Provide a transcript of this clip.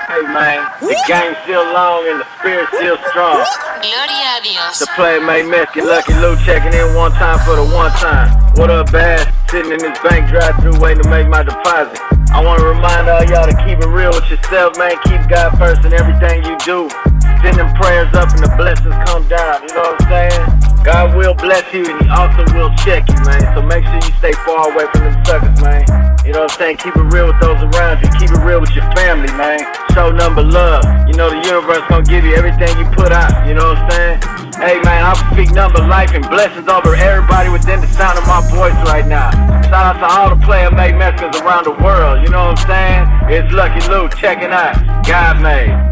Hey man, the game's still long and the spirit's still strong. Gloria a Dios. The player made mess, get lucky Lou checking in one time for the one time. What up, Bass? Sitting in this bank drive-thru waiting to make my deposit. I wanna remind all y'all to keep it real with yourself, man. Keep God first in everything you do. Send them prayers up and the blessings come down, you know what I'm saying? God will bless you and he also will check you, man. So make sure you stay far away from them suckers, man. You know what I'm saying? Keep it real with those around you. Keep it real with your family, man. Show number love. You know the universe gonna give you everything you put out. You know what I'm saying? Hey, man, I speak number life and blessings over everybody within the sound of my voice right now. Shout out to all the player made messages around the world. You know what I'm saying? It's Lucky Lou checking out. God made.